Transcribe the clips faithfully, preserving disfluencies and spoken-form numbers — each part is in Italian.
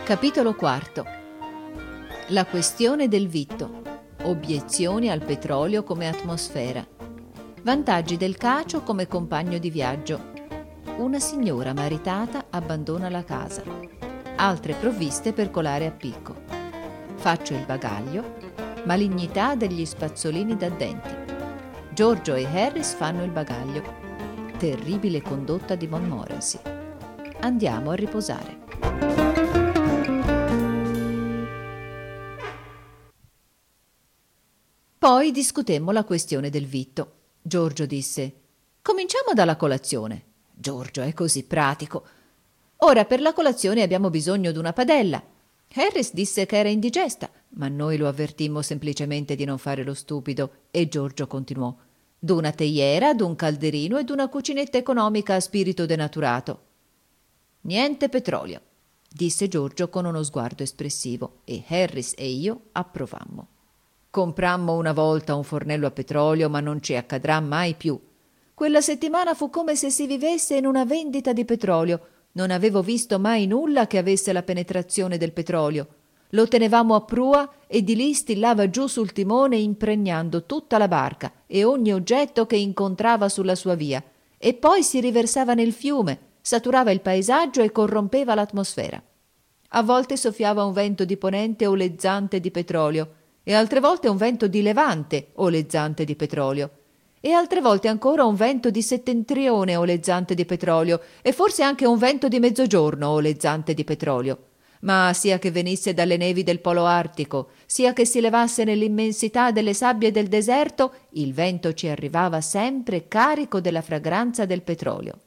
Capitolo quarto. La questione del vitto. Obiezioni al petrolio come atmosfera. Vantaggi del cacio come compagno di viaggio. Una signora maritata abbandona la casa. Altre provviste per colare a picco. Faccio il bagaglio. Malignità degli spazzolini da denti. Giorgio e Harris fanno il bagaglio. Terribile condotta di Montmorency. Andiamo a riposare. Poi discutemmo la questione del vitto. Giorgio disse: «Cominciamo dalla colazione». Giorgio è così pratico. «Ora per la colazione abbiamo bisogno d'una padella». Harris disse che era indigesta, ma noi lo avvertimmo semplicemente di non fare lo stupido e Giorgio continuò: «D'una teiera, d'un calderino e d'una cucinetta economica a spirito denaturato». «Niente petrolio», disse Giorgio con uno sguardo espressivo, e Harris e io approvammo. Comprammo una volta un fornello a petrolio, ma non ci accadrà mai più. Quella settimana fu come se si vivesse in una vendita di petrolio. Non avevo visto mai nulla che avesse la penetrazione del petrolio. Lo tenevamo a prua e di lì stillava giù sul timone impregnando tutta la barca e ogni oggetto che incontrava sulla sua via, e poi si riversava nel fiume, saturava il paesaggio e corrompeva l'atmosfera. A volte soffiava un vento di ponente olezzante di petrolio, e altre volte un vento di levante olezzante di petrolio, e altre volte ancora un vento di settentrione olezzante di petrolio, e forse anche un vento di mezzogiorno olezzante di petrolio. Ma sia che venisse dalle nevi del polo artico, sia che si levasse nell'immensità delle sabbie del deserto, il vento ci arrivava sempre carico della fragranza del petrolio.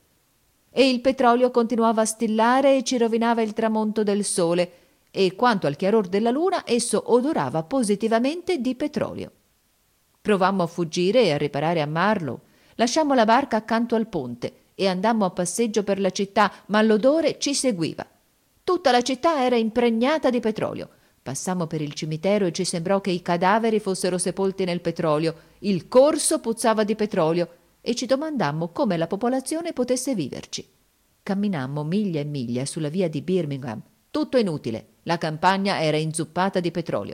E il petrolio continuava a stillare e ci rovinava il tramonto del sole, e quanto al chiaror della luna esso odorava positivamente di petrolio. Provammo a fuggire e a riparare a Marlow. Lasciammo la barca accanto al ponte e andammo a passeggio per la città, ma l'odore ci seguiva. Tutta la città era impregnata di petrolio. Passammo per il cimitero e ci sembrò che i cadaveri fossero sepolti nel petrolio. Il corso puzzava di petrolio e ci domandammo come la popolazione potesse viverci. Camminammo miglia e miglia sulla via di Birmingham. Tutto inutile. La campagna era inzuppata di petrolio.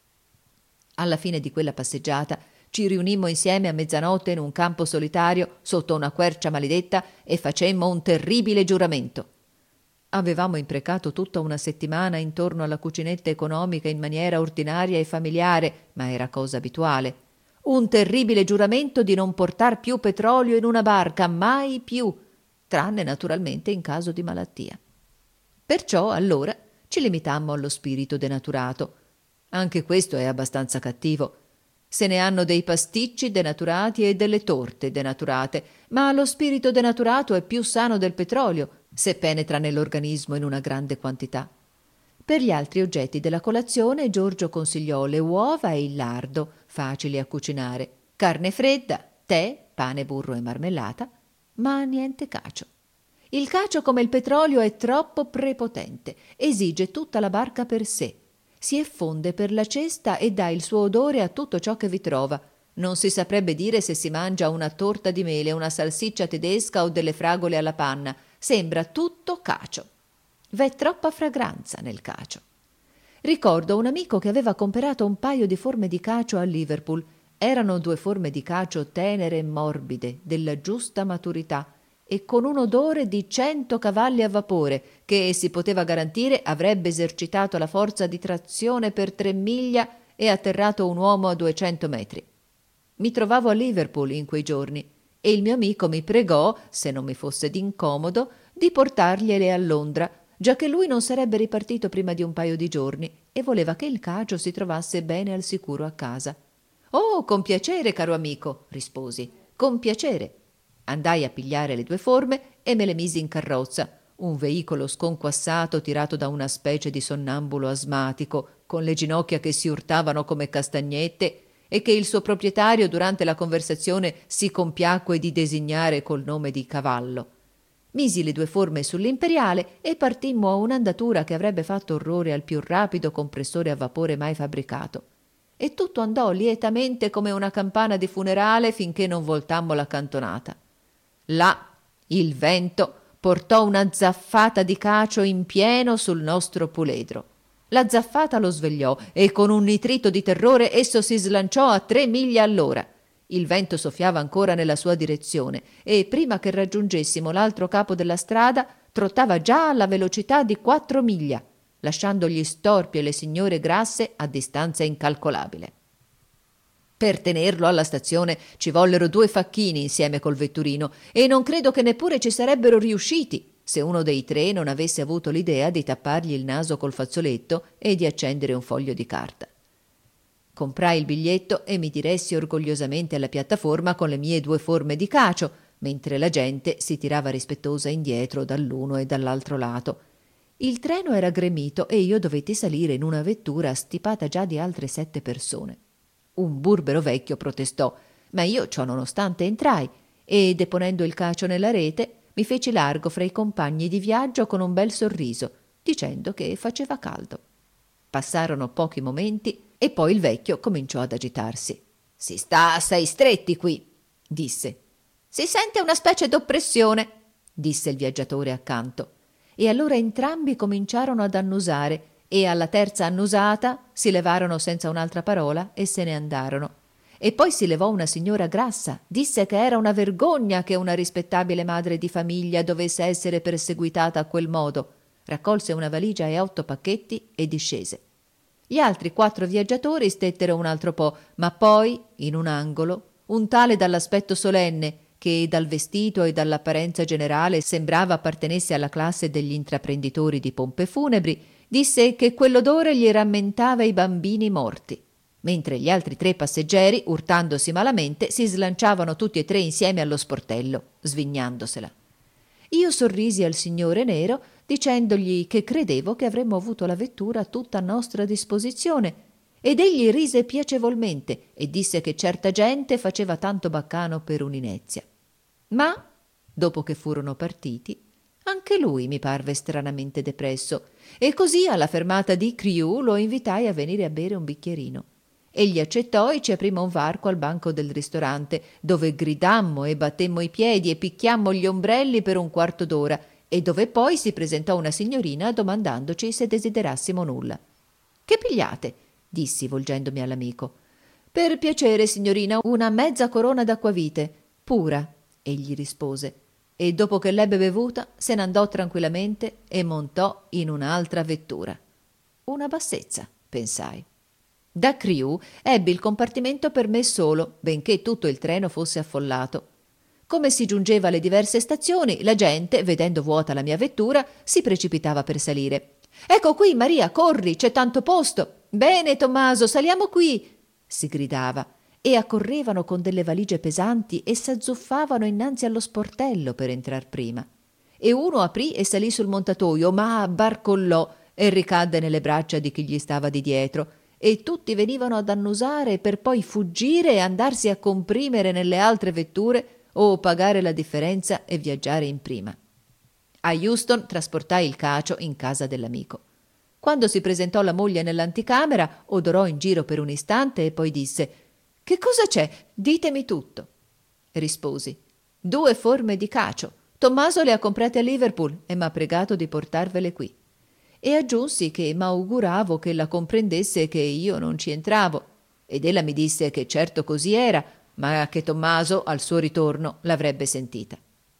Alla fine di quella passeggiata ci riunimmo insieme a mezzanotte in un campo solitario sotto una quercia maledetta e facemmo un terribile giuramento. Avevamo imprecato tutta una settimana intorno alla cucinetta economica in maniera ordinaria e familiare, ma era cosa abituale. Un terribile giuramento di non portar più petrolio in una barca, mai più, tranne naturalmente in caso di malattia. Perciò allora ci limitammo allo spirito denaturato. Anche questo è abbastanza cattivo. Se ne hanno dei pasticci denaturati e delle torte denaturate, ma lo spirito denaturato è più sano del petrolio, se penetra nell'organismo in una grande quantità. Per gli altri oggetti della colazione Giorgio consigliò le uova e il lardo, facili a cucinare, carne fredda, tè, pane, burro e marmellata, ma niente cacio. Il cacio, come il petrolio, è troppo prepotente, esige tutta la barca per sé, si effonde per la cesta e dà il suo odore a tutto ciò che vi trova. Non si saprebbe dire se si mangia una torta di mele, una salsiccia tedesca o delle fragole alla panna, sembra tutto cacio. V'è troppa fragranza nel cacio. Ricordo un amico che aveva comperato un paio di forme di cacio a Liverpool. Erano due forme di cacio tenere e morbide, della giusta maturità, e con un odore di cento cavalli a vapore, che si poteva garantire avrebbe esercitato la forza di trazione per tre miglia e atterrato un uomo a duecento metri. Mi trovavo a Liverpool in quei giorni e il mio amico mi pregò, se non mi fosse d'incomodo, di portargliele a Londra, giacché lui non sarebbe ripartito prima di un paio di giorni e voleva che il cacio si trovasse bene al sicuro a casa. «Oh, con piacere, caro amico», risposi, «con piacere». Andai a pigliare le due forme e me le misi in carrozza, un veicolo sconquassato tirato da una specie di sonnambulo asmatico, con le ginocchia che si urtavano come castagnette e che il suo proprietario durante la conversazione si compiacque di designare col nome di cavallo. Misi le due forme sull'imperiale e partimmo a un'andatura che avrebbe fatto orrore al più rapido compressore a vapore mai fabbricato. E tutto andò lietamente come una campana di funerale finché non voltammo la cantonata. Là il vento portò una zaffata di cacio in pieno sul nostro puledro. La zaffata lo svegliò e con un nitrito di terrore esso si slanciò a tre miglia all'ora. Il vento soffiava ancora nella sua direzione e prima che raggiungessimo l'altro capo della strada trottava già alla velocità di quattro miglia, lasciando gli storpi e le signore grasse a distanza incalcolabile. Per tenerlo alla stazione ci vollero due facchini insieme col vetturino e non credo che neppure ci sarebbero riusciti se uno dei tre non avesse avuto l'idea di tappargli il naso col fazzoletto e di accendere un foglio di carta. Comprai il biglietto e mi diressi orgogliosamente alla piattaforma con le mie due forme di cacio, mentre la gente si tirava rispettosa indietro dall'uno e dall'altro lato. Il treno era gremito e io dovetti salire in una vettura stipata già di altre sette persone. Un burbero vecchio protestò, ma io ciò nonostante entrai e, deponendo il cacio nella rete, mi feci largo fra i compagni di viaggio con un bel sorriso, dicendo che faceva caldo. Passarono pochi momenti e poi il vecchio cominciò ad agitarsi. «Si sta assai stretti qui», disse. «Si sente una specie d'oppressione», disse il viaggiatore accanto. E allora entrambi cominciarono ad annusare e alla terza annusata si levarono senza un'altra parola e se ne andarono. E poi si levò una signora grassa, disse che era una vergogna che una rispettabile madre di famiglia dovesse essere perseguitata a quel modo, raccolse una valigia e otto pacchetti e discese. Gli altri quattro viaggiatori stettero un altro po', ma poi, in un angolo, un tale dall'aspetto solenne, che dal vestito e dall'apparenza generale sembrava appartenesse alla classe degli intraprenditori di pompe funebri, disse che quell'odore gli rammentava i bambini morti, mentre gli altri tre passeggeri, urtandosi malamente, si slanciavano tutti e tre insieme allo sportello, svignandosela. Io sorrisi al signore nero dicendogli che credevo che avremmo avuto la vettura tutta a nostra disposizione, ed egli rise piacevolmente e disse che certa gente faceva tanto baccano per un'inezia. Ma, dopo che furono partiti, anche lui mi parve stranamente depresso, e così alla fermata di Crewe lo invitai a venire a bere un bicchierino. Egli accettò e ci aprimo un varco al banco del ristorante, dove gridammo e battemmo i piedi e picchiammo gli ombrelli per un quarto d'ora, e dove poi si presentò una signorina domandandoci se desiderassimo nulla. «Che pigliate?» dissi volgendomi all'amico. «Per piacere, signorina, una mezza corona d'acquavite, pura», egli rispose, e dopo che l'ebbe bevuta se n'andò tranquillamente e montò in un'altra vettura. Una bassezza, pensai. Da Crewe ebbi il compartimento per me solo, benché tutto il treno fosse affollato. Come si giungeva alle diverse stazioni, la gente, vedendo vuota la mia vettura, si precipitava per salire. «Ecco qui, Maria, corri, c'è tanto posto! Bene, Tommaso, saliamo qui!» si gridava, e accorrevano con delle valigie pesanti e s'azzuffavano innanzi allo sportello per entrar prima. E uno aprì e salì sul montatoio, ma barcollò e ricadde nelle braccia di chi gli stava di dietro, e tutti venivano ad annusare per poi fuggire e andarsi a comprimere nelle altre vetture o pagare la differenza e viaggiare in prima. A Euston trasportai il cacio in casa dell'amico. Quando si presentò la moglie nell'anticamera, odorò in giro per un istante e poi disse: «Che cosa c'è? Ditemi tutto». Risposi: «Due forme di cacio. Tommaso le ha comprate a Liverpool e m'ha pregato di portarvele qui». E aggiunsi che m'auguravo che la comprendesse che io non ci entravo, ed ella mi disse che certo così era, ma che Tommaso al suo ritorno l'avrebbe sentita.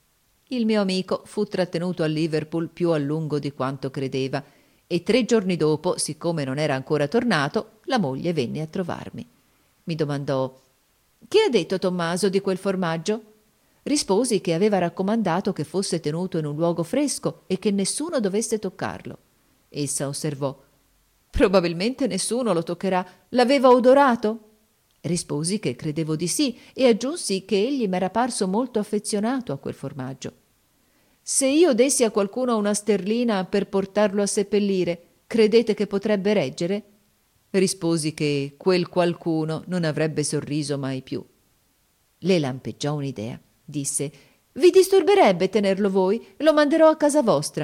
Il mio amico fu trattenuto a Liverpool più a lungo di quanto credeva, e tre giorni dopo, siccome non era ancora tornato, la moglie venne a trovarmi. Mi domandò: «Che ha detto Tommaso di quel formaggio?» Risposi che aveva raccomandato che fosse tenuto in un luogo fresco e che nessuno dovesse toccarlo. Essa osservò: «Probabilmente nessuno lo toccherà. L'aveva odorato?» Risposi che credevo di sì e aggiunsi che egli m'era parso molto affezionato a quel formaggio. «Se io dessi a qualcuno una sterlina per portarlo a seppellire, credete che potrebbe reggere?» Risposi che quel qualcuno non avrebbe sorriso mai più. Le lampeggiò un'idea. Disse: «Vi disturberebbe tenerlo voi? Lo manderò a casa vostra».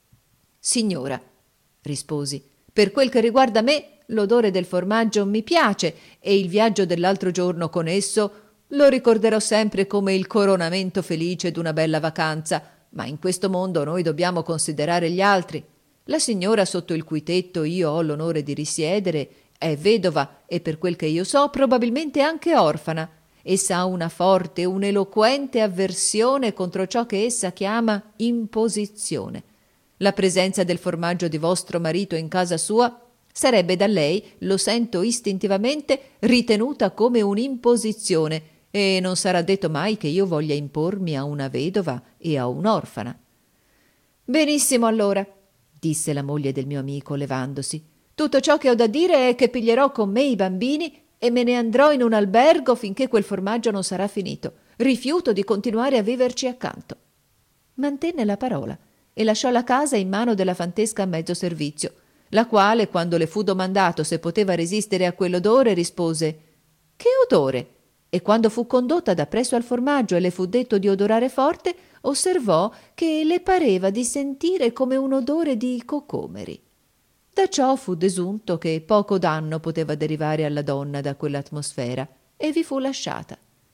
«Signora», risposi, «per quel che riguarda me, l'odore del formaggio mi piace e il viaggio dell'altro giorno con esso lo ricorderò sempre come il coronamento felice d'una bella vacanza, ma in questo mondo noi dobbiamo considerare gli altri. La signora sotto il cui tetto io ho l'onore di risiedere è vedova e, per quel che io so, probabilmente anche orfana. Essa ha una forte, un'eloquente avversione contro ciò che essa chiama imposizione. La presenza del formaggio di vostro marito in casa sua sarebbe da lei, lo sento istintivamente, ritenuta come un'imposizione, e non sarà detto mai che io voglia impormi a una vedova e a un'orfana. Benissimo allora, disse la moglie del mio amico levandosi. Tutto ciò che ho da dire è che piglierò con me i bambini e me ne andrò in un albergo finché quel formaggio non sarà finito. Rifiuto di continuare a viverci accanto. Mantenne la parola e lasciò la casa in mano della fantesca a mezzo servizio, la quale, quando le fu domandato se poteva resistere a quell'odore, rispose: «Che odore?» E quando fu condotta da presso al formaggio e le fu detto di odorare forte, osservò che le pareva di sentire come un odore di cocomeri. Da ciò fu desunto che poco danno poteva derivare alla donna da quell'atmosfera, e vi fu lasciata.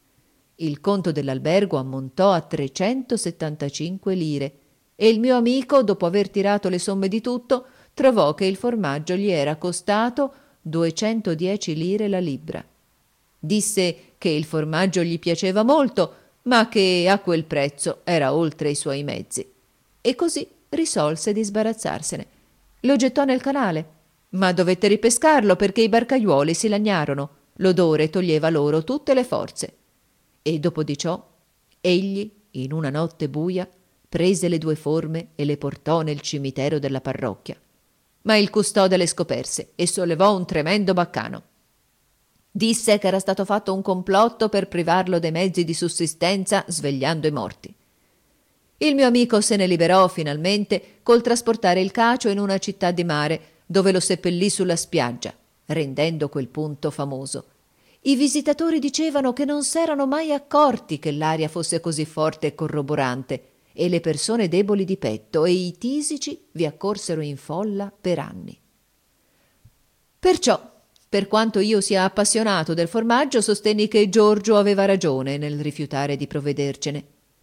Il conto dell'albergo ammontò a trecentosettantacinque lire, e il mio amico, dopo aver tirato le somme di tutto, trovò che il formaggio gli era costato duecentodieci lire la libbra. Disse che il formaggio gli piaceva molto, ma che a quel prezzo era oltre i suoi mezzi, e così risolse di sbarazzarsene. Lo gettò nel canale, ma dovette ripescarlo perché i barcaiuoli si lagnarono. L'odore toglieva loro tutte le forze. E dopo di ciò, egli, in una notte buia, prese le due forme e le portò nel cimitero della parrocchia. Ma il custode le scoperse e sollevò un tremendo baccano. Disse che era stato fatto un complotto per privarlo dei mezzi di sussistenza, svegliando i morti. Il mio amico se ne liberò finalmente col trasportare il cacio in una città di mare, dove lo seppellì sulla spiaggia, rendendo quel punto famoso. I visitatori dicevano che non s'erano mai accorti che l'aria fosse così forte e corroborante, e le persone deboli di petto e i tisici vi accorsero in folla per anni. Perciò, per quanto io sia appassionato del formaggio, sostenni che Giorgio aveva ragione nel rifiutare di provvedercene.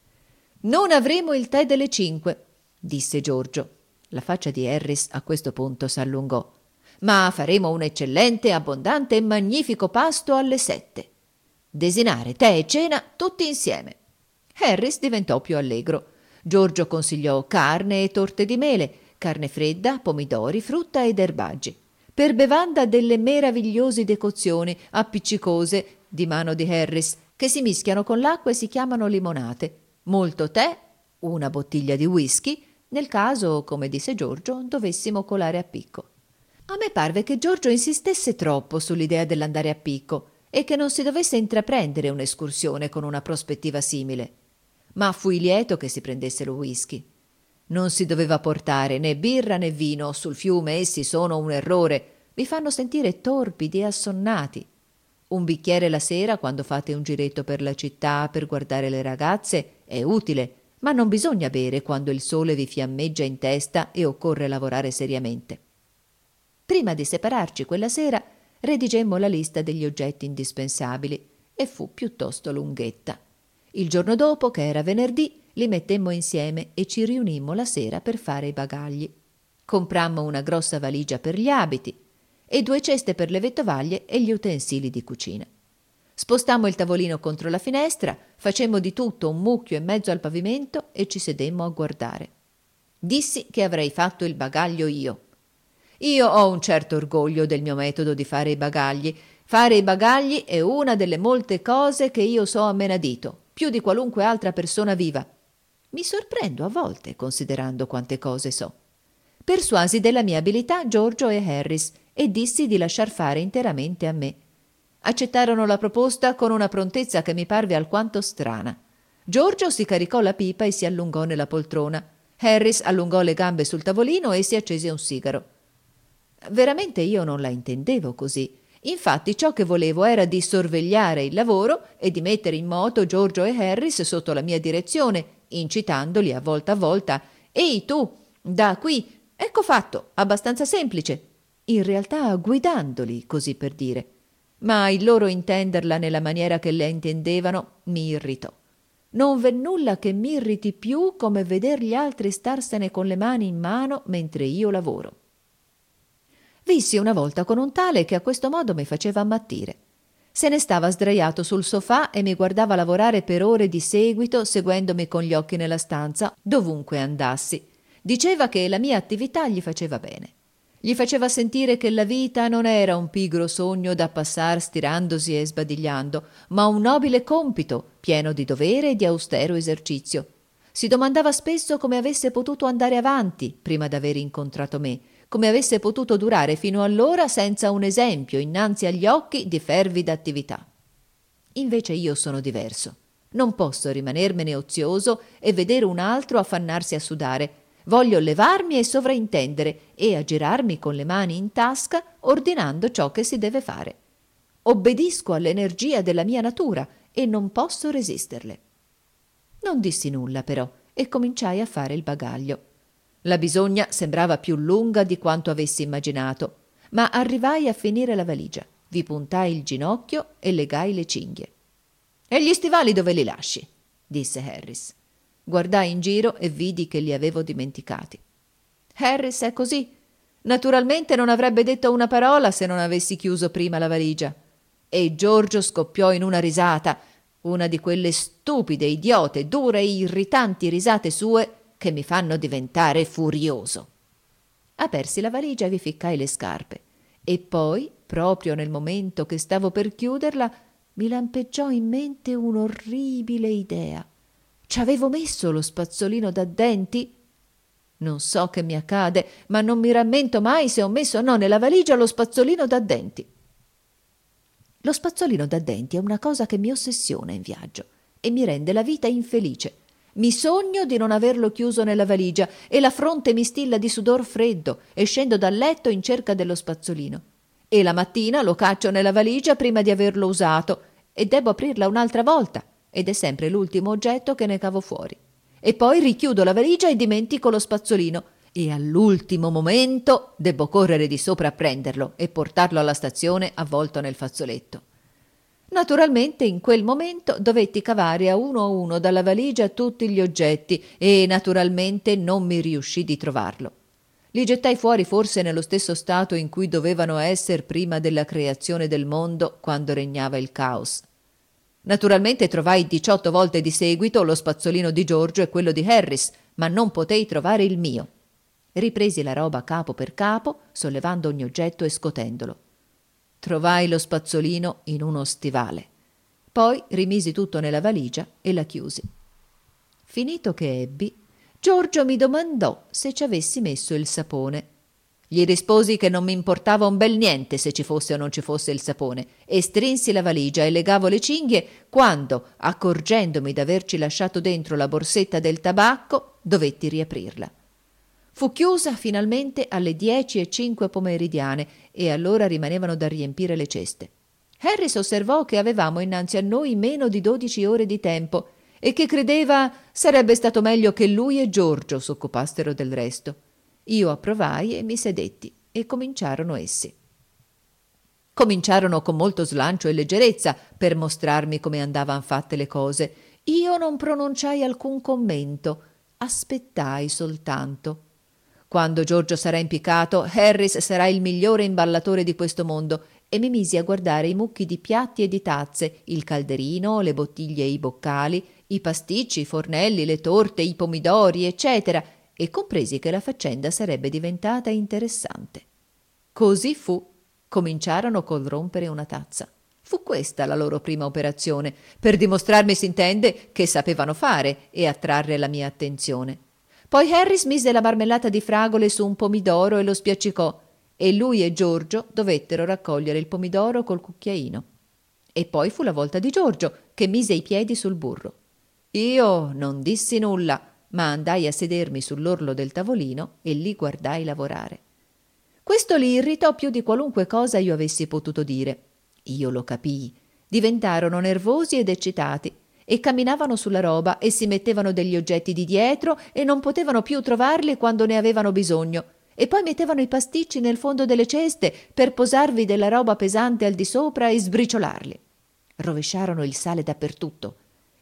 «Non avremo il tè delle cinque», disse Giorgio. La faccia di Harris a questo punto s'allungò. «Ma faremo un eccellente, abbondante e magnifico pasto alle sette. Desinare, tè e cena tutti insieme». Harris diventò più allegro. Giorgio consigliò carne e torte di mele, carne fredda, pomidori, frutta ed erbaggi. Per bevanda delle meravigliose decozioni appiccicose di mano di Harris, che si mischiano con l'acqua e si chiamano limonate. Molto tè, una bottiglia di whisky, nel caso, come disse Giorgio, dovessimo colare a picco. A me parve che Giorgio insistesse troppo sull'idea dell'andare a picco e che non si dovesse intraprendere un'escursione con una prospettiva simile. Ma fui lieto che si prendesse lo whisky. Non si doveva portare né birra né vino sul fiume, essi sono un errore, vi fanno sentire torpidi e assonnati. Un bicchiere la sera, quando fate un giretto per la città per guardare le ragazze, è utile, ma non bisogna bere quando il sole vi fiammeggia in testa e occorre lavorare seriamente. Prima di separarci quella sera, redigemmo la lista degli oggetti indispensabili e fu piuttosto lunghetta. Il giorno dopo, che era venerdì, li mettemmo insieme e ci riunimmo la sera per fare i bagagli. Comprammo una grossa valigia per gli abiti e due ceste per le vettovaglie e gli utensili di cucina. Spostammo il tavolino contro la finestra, facemmo di tutto un mucchio in mezzo al pavimento e ci sedemmo a guardare. Dissi che avrei fatto il bagaglio io. Io ho un certo orgoglio del mio metodo di fare i bagagli. Fare i bagagli è una delle molte cose che io so a menadito, più di qualunque altra persona viva. Mi sorprendo a volte, considerando quante cose so. Persuasi della mia abilità Giorgio e Harris e dissi di lasciar fare interamente a me. Accettarono la proposta con una prontezza che mi parve alquanto strana. Giorgio si caricò la pipa e si allungò nella poltrona. Harris allungò le gambe sul tavolino e si accese un sigaro. Veramente io non la intendevo così. Infatti ciò che volevo era di sorvegliare il lavoro e di mettere in moto Giorgio e Harris sotto la mia direzione, incitandoli a volta a volta: «Ehi tu, da qui, ecco fatto, abbastanza semplice», in realtà guidandoli, così per dire. Ma il loro intenderla nella maniera che la intendevano mi irritò. Non v'è nulla che m'irriti più come veder gli altri starsene con le mani in mano mentre io lavoro. Vissi una volta con un tale che a questo modo mi faceva ammattire. Se ne stava sdraiato sul sofà e mi guardava lavorare per ore di seguito, seguendomi con gli occhi nella stanza, dovunque andassi. Diceva che la mia attività gli faceva bene. Gli faceva sentire che la vita non era un pigro sogno da passar stirandosi e sbadigliando, ma un nobile compito, pieno di dovere e di austero esercizio. Si domandava spesso come avesse potuto andare avanti prima d'aver incontrato me, come avesse potuto durare fino allora senza un esempio innanzi agli occhi di fervida attività. Invece io sono diverso. Non posso rimanermene ozioso e vedere un altro affannarsi a sudare. Voglio levarmi e sovraintendere e aggirarmi con le mani in tasca ordinando ciò che si deve fare. Obbedisco all'energia della mia natura e non posso resisterle. Non dissi nulla però e cominciai a fare il bagaglio. La bisogna sembrava più lunga di quanto avessi immaginato, ma arrivai a finire la valigia, vi puntai il ginocchio e legai le cinghie. «E gli stivali dove li lasci?» disse Harris. Guardai in giro e vidi che li avevo dimenticati. Harris è così. Naturalmente non avrebbe detto una parola se non avessi chiuso prima la valigia. E Giorgio scoppiò in una risata, una di quelle stupide, idiote, dure e irritanti risate sue che mi fanno diventare furioso. Apersi la valigia e vi ficcai le scarpe. E poi, proprio nel momento che stavo per chiuderla, mi lampeggiò in mente un'orribile idea. Ci avevo messo lo spazzolino da denti? Non so che mi accade, ma non mi rammento mai se ho messo o no nella valigia lo spazzolino da denti. Lo spazzolino da denti è una cosa che mi ossessiona in viaggio e mi rende la vita infelice. Mi sogno di non averlo chiuso nella valigia e la fronte mi stilla di sudor freddo e scendo dal letto in cerca dello spazzolino. E la mattina lo caccio nella valigia prima di averlo usato e debbo aprirla un'altra volta. Ed è sempre l'ultimo oggetto che ne cavo fuori. E poi richiudo la valigia e dimentico lo spazzolino e all'ultimo momento debbo correre di sopra a prenderlo e portarlo alla stazione avvolto nel fazzoletto. Naturalmente in quel momento dovetti cavare a uno a uno dalla valigia tutti gli oggetti e naturalmente non mi riuscì di trovarlo. Li gettai fuori forse nello stesso stato in cui dovevano essere prima della creazione del mondo, quando regnava il caos. Naturalmente trovai diciotto volte di seguito lo spazzolino di Giorgio e quello di Harris, ma non potei trovare il mio. Ripresi la roba capo per capo, sollevando ogni oggetto e scotendolo. Trovai lo spazzolino in uno stivale. Poi rimisi tutto nella valigia e la chiusi. Finito che ebbi, Giorgio mi domandò se ci avessi messo il sapone. Gli risposi che non mi importava un bel niente se ci fosse o non ci fosse il sapone e strinsi la valigia e legavo le cinghie quando, accorgendomi d'averci lasciato dentro la borsetta del tabacco, dovetti riaprirla. Fu chiusa finalmente alle dieci e cinque pomeridiane e allora rimanevano da riempire le ceste. Harris osservò che avevamo innanzi a noi meno di dodici ore di tempo e che credeva sarebbe stato meglio che lui e Giorgio s'occupassero del resto. Io approvai e mi sedetti e cominciarono essi. Cominciarono con molto slancio e leggerezza per mostrarmi come andavan fatte le cose. Io non pronunciai alcun commento, aspettai soltanto. Quando Giorgio sarà impiccato, Harris sarà il migliore imballatore di questo mondo e mi misi a guardare i mucchi di piatti e di tazze, il calderino, le bottiglie e i boccali, i pasticci, i fornelli, le torte, i pomidori, eccetera, e compresi che la faccenda sarebbe diventata interessante. Così fu. Cominciarono col rompere una tazza. Fu questa la loro prima operazione, per dimostrarmi, s'intende, che sapevano fare e attrarre la mia attenzione. Poi Harris mise la marmellata di fragole su un pomidoro e lo spiaccicò, e lui e Giorgio dovettero raccogliere il pomidoro col cucchiaino. E poi fu la volta di Giorgio, che mise i piedi sul burro. Io non dissi nulla, ma andai a sedermi sull'orlo del tavolino e li guardai lavorare. Questo li irritò più di qualunque cosa io avessi potuto dire. Io lo capii. Diventarono nervosi ed eccitati e camminavano sulla roba e si mettevano degli oggetti di dietro e non potevano più trovarli quando ne avevano bisogno, e poi mettevano i pasticci nel fondo delle ceste per posarvi della roba pesante al di sopra e sbriciolarli. Rovesciarono il sale dappertutto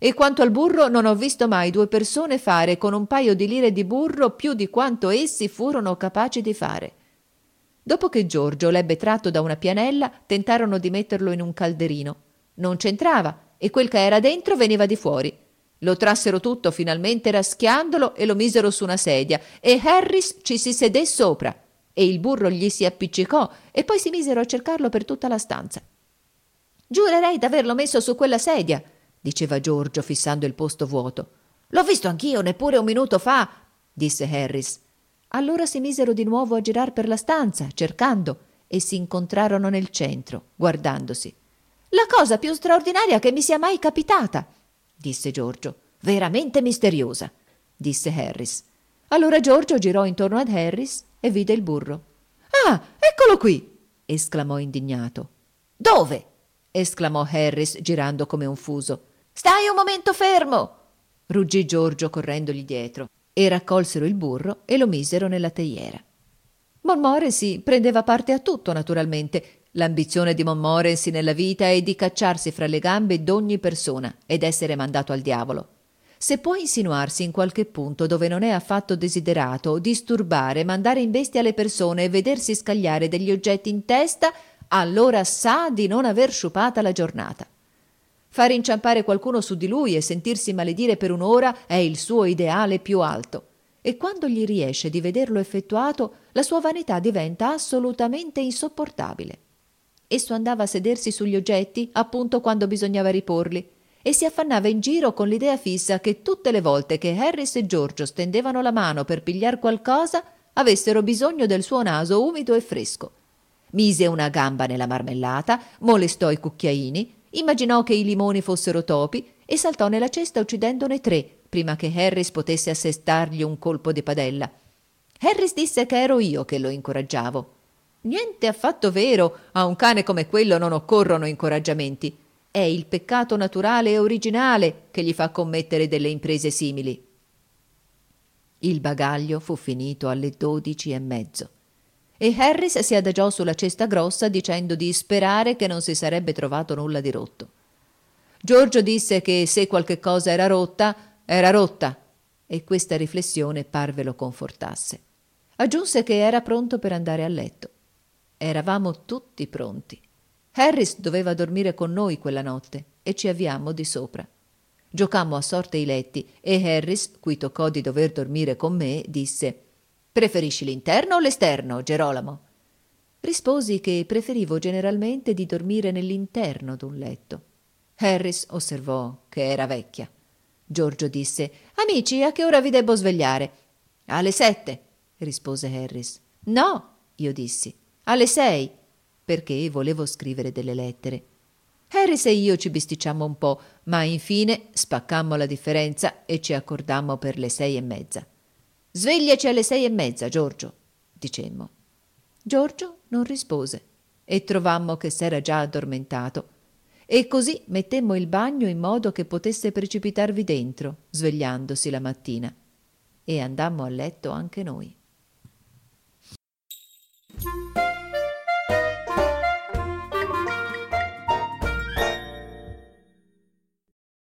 E quanto al burro, non ho visto mai due persone fare con un paio di lire di burro più di quanto essi furono capaci di fare. Dopo che Giorgio l'ebbe tratto da una pianella, tentarono di metterlo in un calderino. Non c'entrava e quel che era dentro veniva di fuori. Lo trassero tutto finalmente raschiandolo e lo misero su una sedia e Harris ci si sedé sopra e il burro gli si appiccicò e poi si misero a cercarlo per tutta la stanza. «Giurerei d'averlo messo su quella sedia», diceva Giorgio fissando il posto vuoto. «L'ho visto anch'io neppure un minuto fa», disse Harris. Allora si misero di nuovo a girar per la stanza, cercando, e si incontrarono nel centro, guardandosi. «La cosa più straordinaria che mi sia mai capitata», disse Giorgio. «Veramente misteriosa», disse Harris. Allora Giorgio girò intorno ad Harris e vide il burro. «Ah, eccolo qui!» esclamò indignato. «Dove?» esclamò Harris girando come un fuso. «Stai un momento fermo!» ruggì Giorgio correndogli dietro, e raccolsero il burro e lo misero nella teiera. Montmorency prendeva parte a tutto, naturalmente. L'ambizione di Montmorency nella vita è di cacciarsi fra le gambe d'ogni persona ed essere mandato al diavolo. Se può insinuarsi in qualche punto dove non è affatto desiderato, disturbare, mandare in bestia le persone e vedersi scagliare degli oggetti in testa, allora sa di non aver sciupata la giornata. Fare inciampare qualcuno su di lui e sentirsi maledire per un'ora è il suo ideale più alto. E quando gli riesce di vederlo effettuato, la sua vanità diventa assolutamente insopportabile. Esso andava a sedersi sugli oggetti appunto quando bisognava riporli e si affannava in giro con l'idea fissa che tutte le volte che Harris e Giorgio stendevano la mano per pigliar qualcosa avessero bisogno del suo naso umido e fresco. Mise una gamba nella marmellata, molestò i cucchiaini, immaginò che i limoni fossero topi e saltò nella cesta uccidendone tre prima che Harris potesse assestargli un colpo di padella. Harris disse che ero io che lo incoraggiavo. Niente affatto vero, a un cane come quello non occorrono incoraggiamenti. È il peccato naturale e originale che gli fa commettere delle imprese simili. Il bagaglio fu finito alle dodici e mezzo e Harris si adagiò sulla cesta grossa dicendo di sperare che non si sarebbe trovato nulla di rotto. Giorgio disse che se qualche cosa era rotta, era rotta, e questa riflessione parve lo confortasse. Aggiunse che era pronto per andare a letto. Eravamo tutti pronti. Harris doveva dormire con noi quella notte e ci avviammo di sopra. Giocammo a sorte i letti e Harris, cui toccò di dover dormire con me, disse: «Preferisci l'interno o l'esterno, Gerolamo?» Risposi che preferivo generalmente di dormire nell'interno d'un letto. Harris osservò che era vecchia. Giorgio disse: «Amici, a che ora vi debbo svegliare?» «Alle sette», rispose Harris. «No», io dissi, «alle sei», perché volevo scrivere delle lettere. Harris e io ci bisticciammo un po', ma infine spaccammo la differenza e ci accordammo per le sei e mezza. «Svegliaci alle sei e mezza, Giorgio», dicemmo. Giorgio non rispose e trovammo che s'era già addormentato. E così mettemmo il bagno in modo che potesse precipitarvi dentro, svegliandosi la mattina. E andammo a letto anche noi.